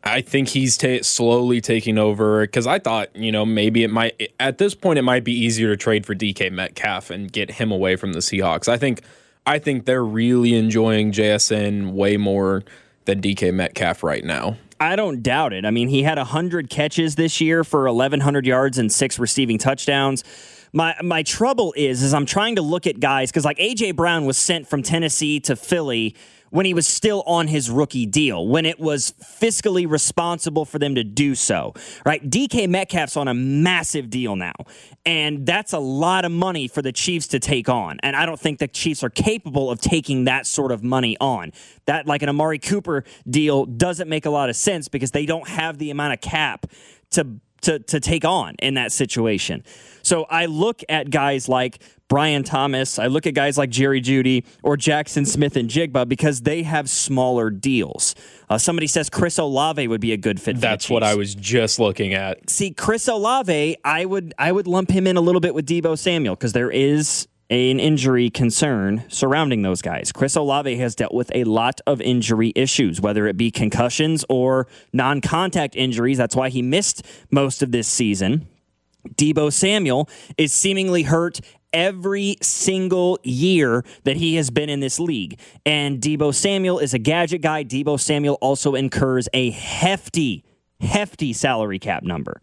D: I think he's ta- slowly taking over because I thought, you know, maybe it might, at this point, it might be easier to trade for D K Metcalf and get him away from the Seahawks. I think, I think they're really enjoying J S N way more than D K Metcalf right now.
E: I don't doubt it. I mean, he had one hundred catches this year for eleven hundred yards and six receiving touchdowns. My my trouble is, is I'm trying to look at guys, because like A J Brown was sent from Tennessee to Philly when he was still on his rookie deal, when it was fiscally responsible for them to do so, right? D K Metcalf's on a massive deal now, and that's a lot of money for the Chiefs to take on, and I don't think the Chiefs are capable of taking that sort of money on. That, like an Amari Cooper deal, doesn't make a lot of sense because they don't have the amount of cap to to to take on in that situation. So I look at guys like Brian Thomas, I look at guys like Jerry Jeudy or Jackson Smith and Jigba because they have smaller deals. Uh, somebody says Chris Olave would be a good fit for
D: That's
E: the Chiefs.
D: what I was just looking at.
E: See, Chris Olave, I would I would lump him in a little bit with Deebo Samuel because there is an injury concern surrounding those guys. Chris Olave has dealt with a lot of injury issues, whether it be concussions or non-contact injuries. That's why he missed most of this season. Deebo Samuel is seemingly hurt every single year that he has been in this league. And Deebo Samuel is a gadget guy. Deebo Samuel also incurs a hefty, hefty salary cap number.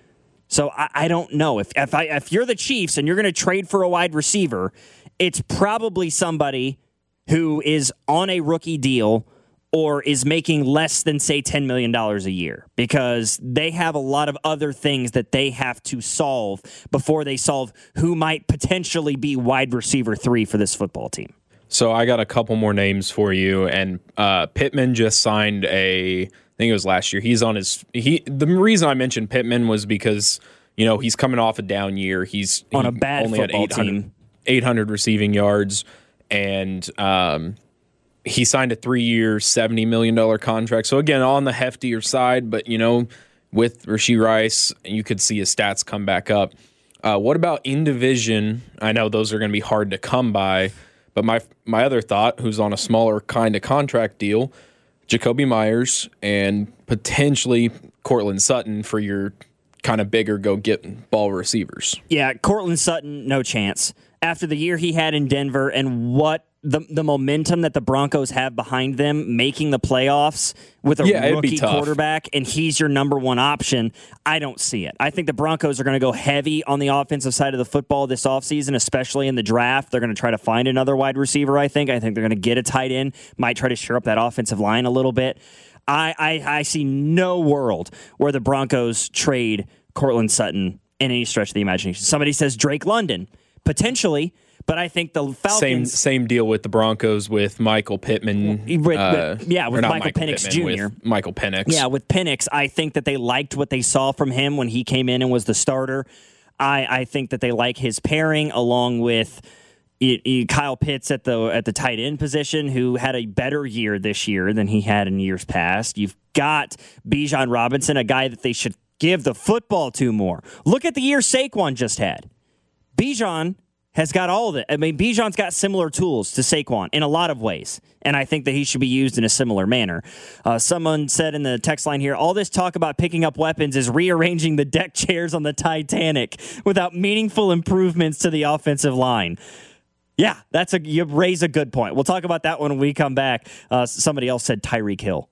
E: So I, I don't know. If if, I, if you're the Chiefs and you're going to trade for a wide receiver, it's probably somebody who is on a rookie deal or is making less than, say, ten million dollars a year, because they have a lot of other things that they have to solve before they solve who might potentially be wide receiver three for this football team.
D: So I got a couple more names for you, and uh, Pittman just signed a, I think it was last year. He's on his, he. The reason I mentioned Pittman was because, you know, he's coming off a down year. He's
E: on
D: he
E: a bad
D: only
E: football
D: had eight hundred,
E: team.
D: eight hundred receiving yards, and um, he signed a three-year, seventy million dollars contract. So, again, on the heftier side, but, you know, with Rashee Rice, you could see his stats come back up. Uh, what about in division? I know those are going to be hard to come by, but my my other thought, who's on a smaller kind of contract deal, Jacoby Myers and potentially Cortland Sutton for your kind of bigger go-get ball receivers.
E: Yeah, Cortland Sutton, no chance. After the year he had in Denver and what the the momentum that the Broncos have behind them, making the playoffs with a
D: yeah,
E: rookie quarterback, and he's your number one option, I don't see it. I think the Broncos are going to go heavy on the offensive side of the football this offseason, especially in the draft. They're going to try to find another wide receiver, I think. I think they're going to get a tight end, might try to shore up that offensive line a little bit. I, I, I see no world where the Broncos trade Cortland Sutton in any stretch of the imagination. Somebody says Drake London. Potentially, but I think the Falcons...
D: Same same deal with the Broncos with Michael Pittman.
E: With,
D: uh,
E: with, yeah, with Michael, Michael Penix
D: Pittman,
E: Junior
D: With Michael Penix.
E: Yeah, with Penix, I think that they liked what they saw from him when he came in and was the starter. I, I think that they like his pairing along with it, it, Kyle Pitts at the at the tight end position, who had a better year this year than he had in years past. You've got Bijan Robinson, a guy that they should give the football to more. Look at the year Saquon just had. Bijan has got all of it. I mean, Bijan's got similar tools to Saquon in a lot of ways, and I think that he should be used in a similar manner. Uh, someone said in the text line here, all this talk about picking up weapons is rearranging the deck chairs on the Titanic without meaningful improvements to the offensive line. Yeah, that's a you raise a good point. We'll talk about that when we come back. Uh, somebody else said Tyreek Hill.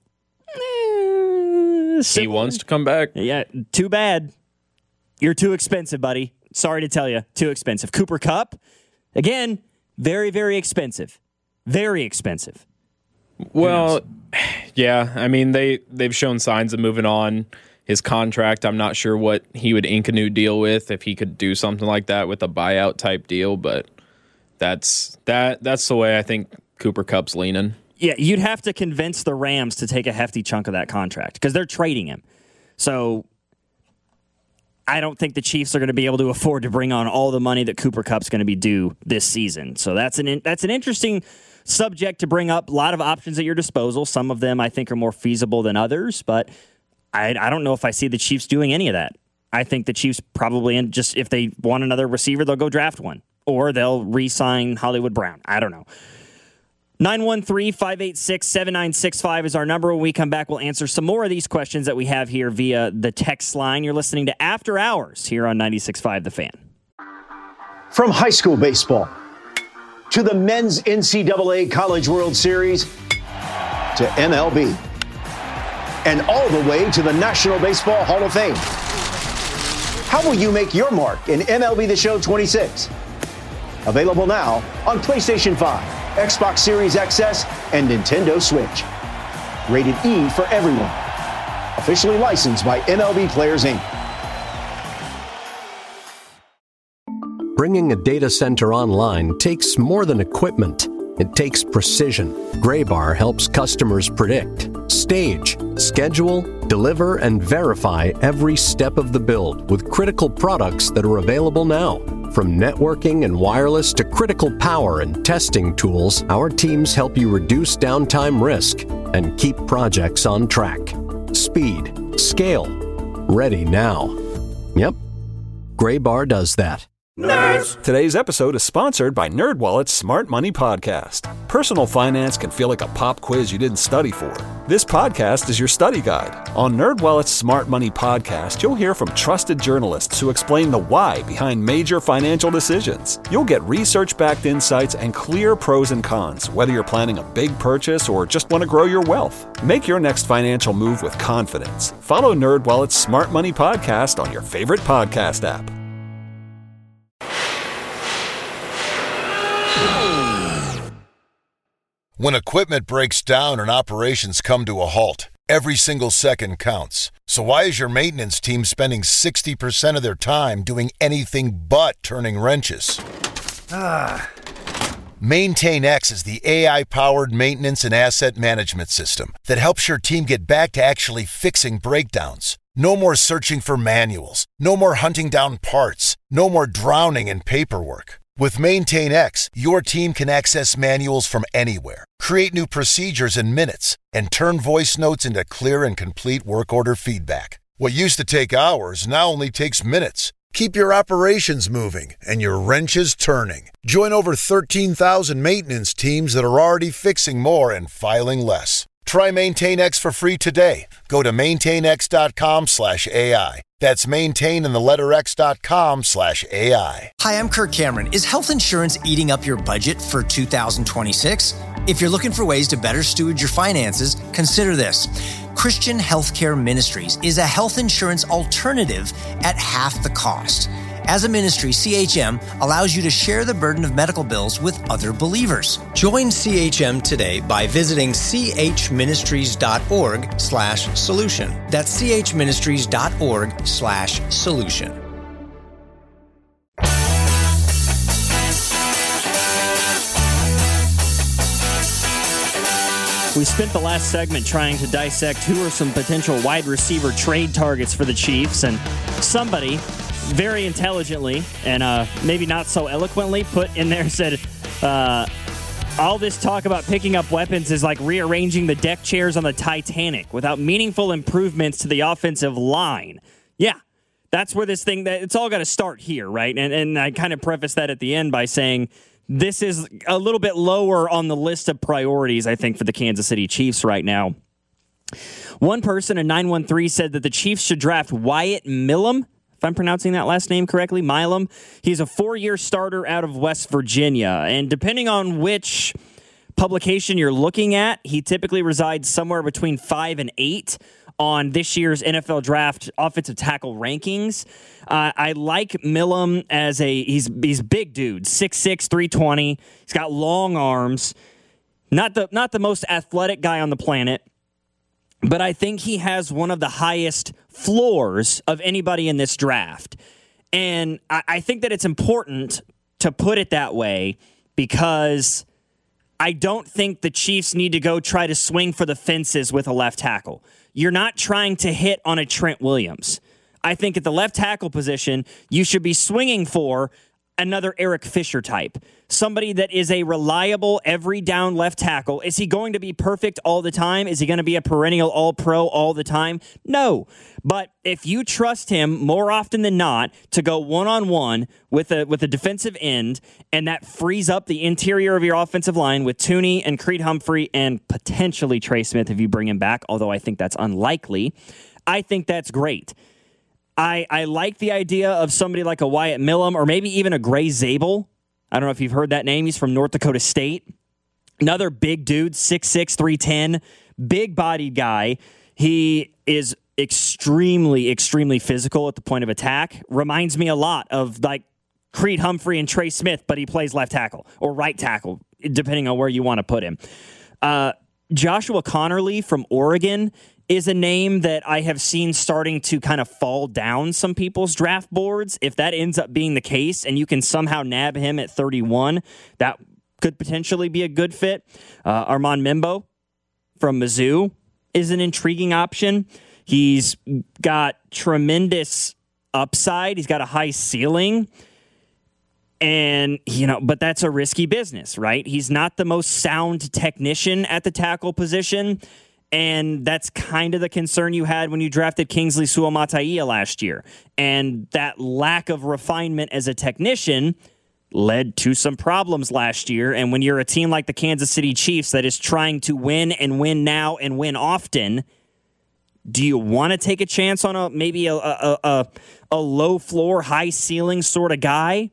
E: Eh,
D: he wants to come back?
E: Yeah, too bad. You're too expensive, buddy. Sorry to tell you, too expensive. Cooper Kupp, again, very, very expensive. Very expensive.
D: Well, yeah, I mean, they, they've shown signs of moving on. His contract, I'm not sure what he would ink a new deal with, if he could do something like that with a buyout type deal, but that's that that's the way I think Cooper Kupp's leaning.
E: Yeah, you'd have to convince the Rams to take a hefty chunk of that contract because they're trading him. So I don't think the Chiefs are going to be able to afford to bring on all the money that Cooper Kupp's going to be due this season. So that's an that's an interesting subject to bring up. A lot of options at your disposal. Some of them I think are more feasible than others, but I, I don't know if I see the Chiefs doing any of that. I think the Chiefs probably, and just if they want another receiver, they'll go draft one, or they'll re-sign Hollywood Brown. I don't know. nine one three, five eight six, seven nine six five is our number. When we come back, we'll answer some more of these questions that we have here via the text line. You're listening to After Hours here on ninety-six point five The Fan.
H: From high school baseball to the men's N C double A College World Series to M L B and all the way to the National Baseball Hall of Fame. How will you make your mark in M L B The Show twenty-six? Available now on PlayStation five, Xbox Series X S, and Nintendo Switch. Rated E for everyone. Officially licensed by M L B Players, Incorporated.
B: Bringing a data center online takes more than equipment. It takes precision. Graybar helps customers predict, stage, schedule, deliver, and verify every step of the build with critical products that are available now. From networking and wireless to critical power and testing tools, our teams help you reduce downtime risk and keep projects on track. Speed, scale, ready now. Yep, Graybar does that.
C: Nerds! Today's episode is sponsored by NerdWallet's Smart Money Podcast. Personal finance can feel like a pop quiz you didn't study for. This podcast is your study guide. On NerdWallet's Smart Money Podcast, you'll hear from trusted journalists who explain the why behind major financial decisions. You'll get research-backed insights and clear pros and cons, whether you're planning a big purchase or just want to grow your wealth. Make your next financial move with confidence. Follow NerdWallet's Smart Money Podcast on your favorite podcast app.
G: When equipment breaks down and operations come to a halt, every single second counts. So why is your maintenance team spending sixty percent of their time doing anything but turning wrenches? Ah. MaintainX is the A I-powered maintenance and asset management system that helps your team get back to actually fixing breakdowns. No more searching for manuals. No more hunting down parts. No more drowning in paperwork. With MaintainX, your team can access manuals from anywhere, create new procedures in minutes, and turn voice notes into clear and complete work order feedback. What used to take hours now only takes minutes. Keep your operations moving and your wrenches turning. Join over thirteen thousand maintenance teams that are already fixing more and filing less. Try MaintainX for free today. Go to maintainx.com slash AI. That's maintain in the letter x.com slash AI.
I: Hi, I'm Kirk Cameron. Is health insurance eating up your budget for two thousand twenty-six? If you're looking for ways to better steward your finances, consider this. Christian Healthcare Ministries is a health insurance alternative at half the cost. As a ministry, C H M allows you to share the burden of medical bills with other believers. Join C H M today by visiting chministries.org slash solution. That's chministries.org slash solution.
E: We spent the last segment trying to dissect who are some potential wide receiver trade targets for the Chiefs, and somebody very intelligently and uh, maybe not so eloquently put in there said, uh, all this talk about picking up weapons is like rearranging the deck chairs on the Titanic without meaningful improvements to the offensive line. Yeah, that's where this thing, that it's all got to start here, right? And, and I kind of preface that at the end by saying this is a little bit lower on the list of priorities, I think, for the Kansas City Chiefs right now. One person in nine one three said that the Chiefs should draft Wyatt Millam. If I'm pronouncing that last name correctly, Milam. He's a four-year starter out of West Virginia. And depending on which publication you're looking at, he typically resides somewhere between five and eight on this year's N F L Draft offensive tackle rankings. Uh, I like Millam as a, he's he's big dude, six six, three twenty. He's got long arms. Not the not the most athletic guy on the planet, but I think he has one of the highest floors of anybody in this draft. And I, I think that it's important to put it that way because I don't think the Chiefs need to go try to swing for the fences with a left tackle. You're not trying to hit on a Trent Williams. I think at the left tackle position, you should be swinging for another Eric Fisher type, somebody that is a reliable every down left tackle. Is he going to be perfect all the time? Is he going to be a perennial all-pro all the time? No. But if you trust him more often than not to go one-on-one with a with a defensive end, and that frees up the interior of your offensive line with Thuney and Creed Humphrey and potentially Trey Smith if you bring him back, although I think that's unlikely, I think that's great. I, I like the idea of somebody like a Wyatt Millum or maybe even a Gray Zabel. I don't know if you've heard that name. He's from North Dakota State. Another big dude, six six, three ten, big-bodied guy. He is extremely, extremely physical at the point of attack. Reminds me a lot of like Creed Humphrey and Trey Smith, but he plays left tackle or right tackle, depending on where you want to put him. Uh, Joshua Connerly from Oregon is a name that I have seen starting to kind of fall down some people's draft boards. If that ends up being the case and you can somehow nab him at thirty-one, that could potentially be a good fit. Uh, Armand Membo from Mizzou is an intriguing option. He's got tremendous upside. He's got a high ceiling. And, you know, but that's a risky business, right? He's not the most sound technician at the tackle position. And that's kind of the concern you had when you drafted Kingsley Suamataia last year. And that lack of refinement as a technician led to some problems last year. And when you're a team like the Kansas City Chiefs that is trying to win and win now and win often, do you want to take a chance on a maybe a a, a, a low floor, high ceiling sort of guy?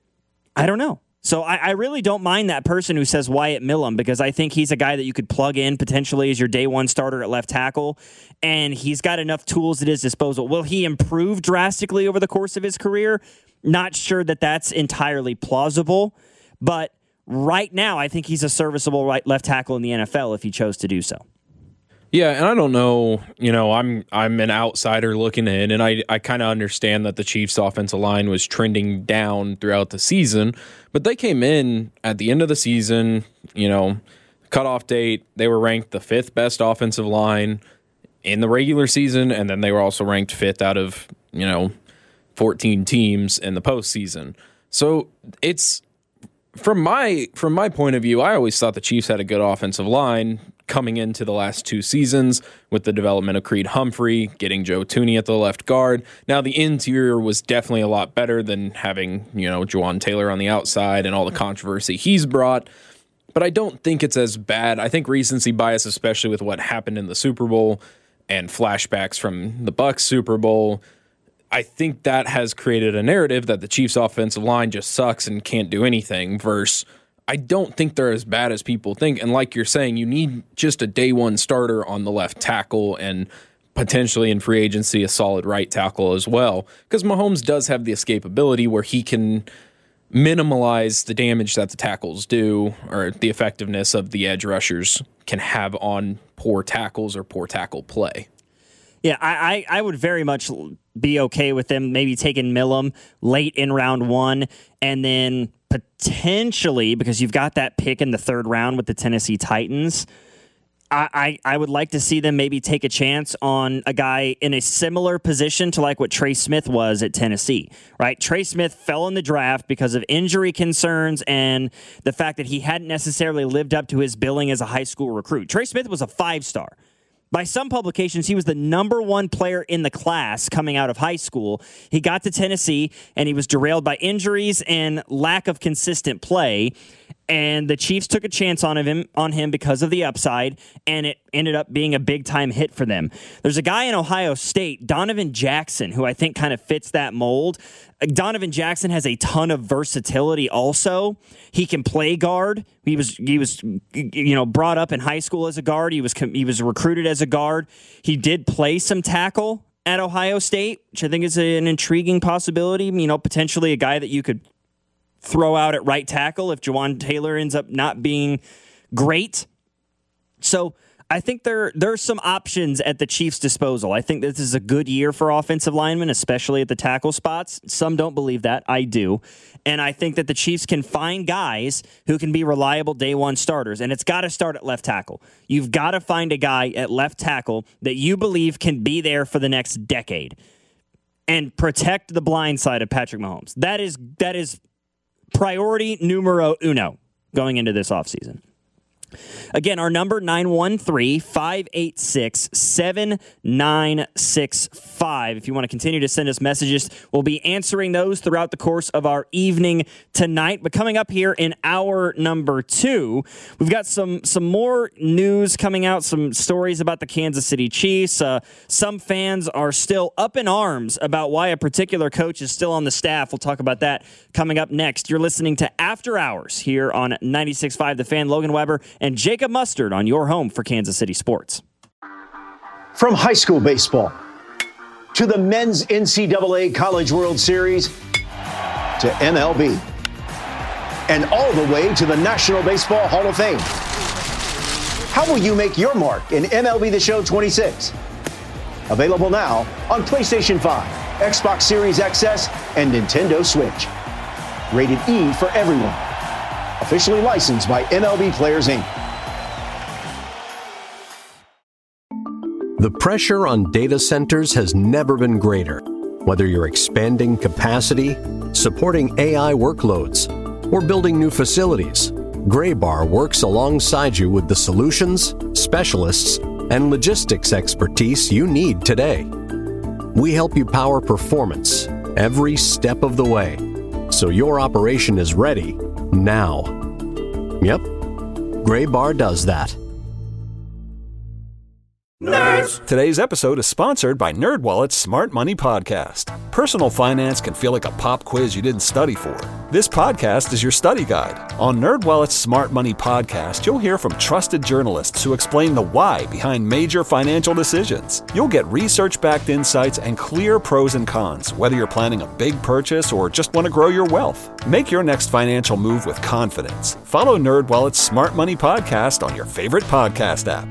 E: I don't know. So I, I really don't mind that person who says Wyatt Millum, because I think he's a guy that you could plug in potentially as your day one starter at left tackle, and he's got enough tools at his disposal. Will he improve drastically over the course of his career? Not sure that that's entirely plausible, but right now I think he's a serviceable right left tackle in the N F L if he chose to do so.
D: Yeah, and I don't know, you know, I'm I'm an outsider looking in, and I, I kind of understand that the Chiefs' offensive line was trending down throughout the season, but they came in at the end of the season, you know, cutoff date, they were ranked the fifth best offensive line in the regular season, and then they were also ranked fifth out of, you know, fourteen teams in the postseason. So it's, from my from my point of view, I always thought the Chiefs had a good offensive line coming into the last two seasons with the development of Creed Humphrey, getting Joe Thuney at the left guard. Now, the interior was definitely a lot better than having, you know, Juwan Taylor on the outside and all the controversy he's brought. But I don't think it's as bad. I think recency bias, especially with what happened in the Super Bowl and flashbacks from the Bucs Super Bowl, I think that has created a narrative that the Chiefs' offensive line just sucks and can't do anything, versus I don't think they're as bad as people think. And like you're saying, you need just a day one starter on the left tackle and potentially in free agency a solid right tackle as well. Because Mahomes does have the escapability where he can minimize the damage that the tackles do, or the effectiveness of the edge rushers can have on poor tackles or poor tackle play.
E: Yeah, I, I, I would very much be okay with them maybe taking Millum late in round one, and then potentially, because you've got that pick in the third round with the Tennessee Titans, I, I, I would like to see them maybe take a chance on a guy in a similar position to like what Trey Smith was at Tennessee, right? Trey Smith fell in the draft because of injury concerns and the fact that he hadn't necessarily lived up to his billing as a high school recruit. Trey Smith was a five-star. By some publications, he was the number one player in the class coming out of high school. He got to Tennessee, and he was derailed by injuries and lack of consistent play. And the Chiefs took a chance on him on him because of the upside, and it ended up being a big-time hit for them. There's a guy in Ohio State, Donovan Jackson, who I think kind of fits that mold. Donovan Jackson has a ton of versatility also. He can play guard. He was he was you know brought up in high school as a guard. He was he was recruited as a guard. He did play some tackle at Ohio State, which I think is a, an intriguing possibility. You know, potentially a guy that you could throw out at right tackle if Juwan Taylor ends up not being great. So I think there there's some options at the Chiefs' disposal. I think this is a good year for offensive linemen, especially at the tackle spots. Some don't believe that. I do. And I think that the Chiefs can find guys who can be reliable day one starters. And it's got to start at left tackle. You've got to find a guy at left tackle that you believe can be there for the next decade and protect the blind side of Patrick Mahomes. That is that is priority numero uno going into this offseason. Again, our number, nine one three, five eight six, seven nine six five. If you want to continue to send us messages, we'll be answering those throughout the course of our evening tonight. But coming up here in hour number two, we've got some, some more news coming out, some stories about the Kansas City Chiefs. Uh, some fans are still up in arms about why a particular coach is still on the staff. We'll talk about that coming up next. You're listening to After Hours here on ninety-six point five The Fan. Logan Weber and Jacob Mustard on your home for Kansas City sports.
H: From high school baseball to the men's N C double A College World Series to M L B and all the way to the National Baseball Hall of Fame. How will you make your mark in M L B The Show twenty-six? Available now on PlayStation five, Xbox Series X S, and Nintendo Switch. Rated E for everyone. Officially licensed by M L B Players, Incorporated.
B: The pressure on data centers has never been greater. Whether you're expanding capacity, supporting A I workloads, or building new facilities, Graybar works alongside you with the solutions, specialists, and logistics expertise you need today. We help you power performance every step of the way, so your operation is ready now. Yep, Graybar does that.
C: Nerds! Today's episode is sponsored by NerdWallet's Smart Money Podcast. Personal finance can feel like a pop quiz you didn't study for. This podcast is your study guide. On NerdWallet's Smart Money Podcast, you'll hear from trusted journalists who explain the why behind major financial decisions. You'll get research-backed insights and clear pros and cons, whether you're planning a big purchase or just want to grow your wealth. Make your next financial move with confidence. Follow NerdWallet's Smart Money Podcast on your favorite podcast app.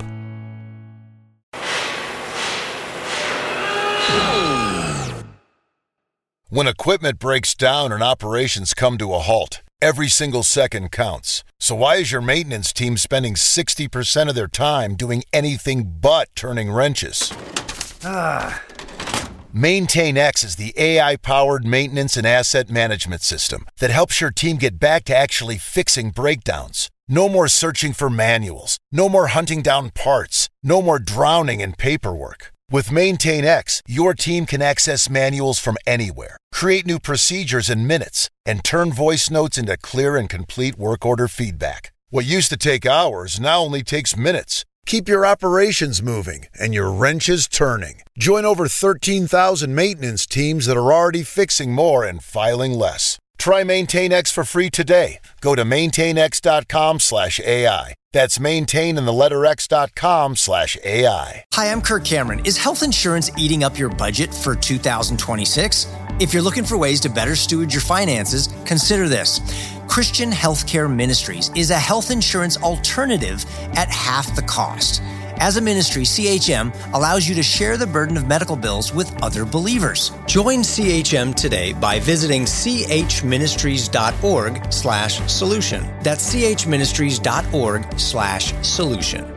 G: When equipment breaks down and operations come to a halt, every single second counts. So why is your maintenance team spending sixty percent of their time doing anything but turning wrenches? Ah. MaintainX is the A I-powered maintenance and asset management system that helps your team get back to actually fixing breakdowns. No more searching for manuals. No more hunting down parts. No more drowning in paperwork. With MaintainX, your team can access manuals from anywhere, create new procedures in minutes, and turn voice notes into clear and complete work order feedback. What used to take hours now only takes minutes. Keep your operations moving and your wrenches turning. Join over thirteen thousand maintenance teams that are already fixing more and filing less. Try MaintainX for free today. Go to maintainx.com slash AI. That's maintain and the letter x.com slash AI.
I: Hi, I'm Kirk Cameron. Is health insurance eating up your budget for two thousand twenty-six? If you're looking for ways to better steward your finances, consider this. Christian Healthcare Ministries is a health insurance alternative at half the cost. As a ministry, C H M allows you to share the burden of medical bills with other believers. Join C H M today by visiting chministries.org slash solution. That's chministries.org slash solution.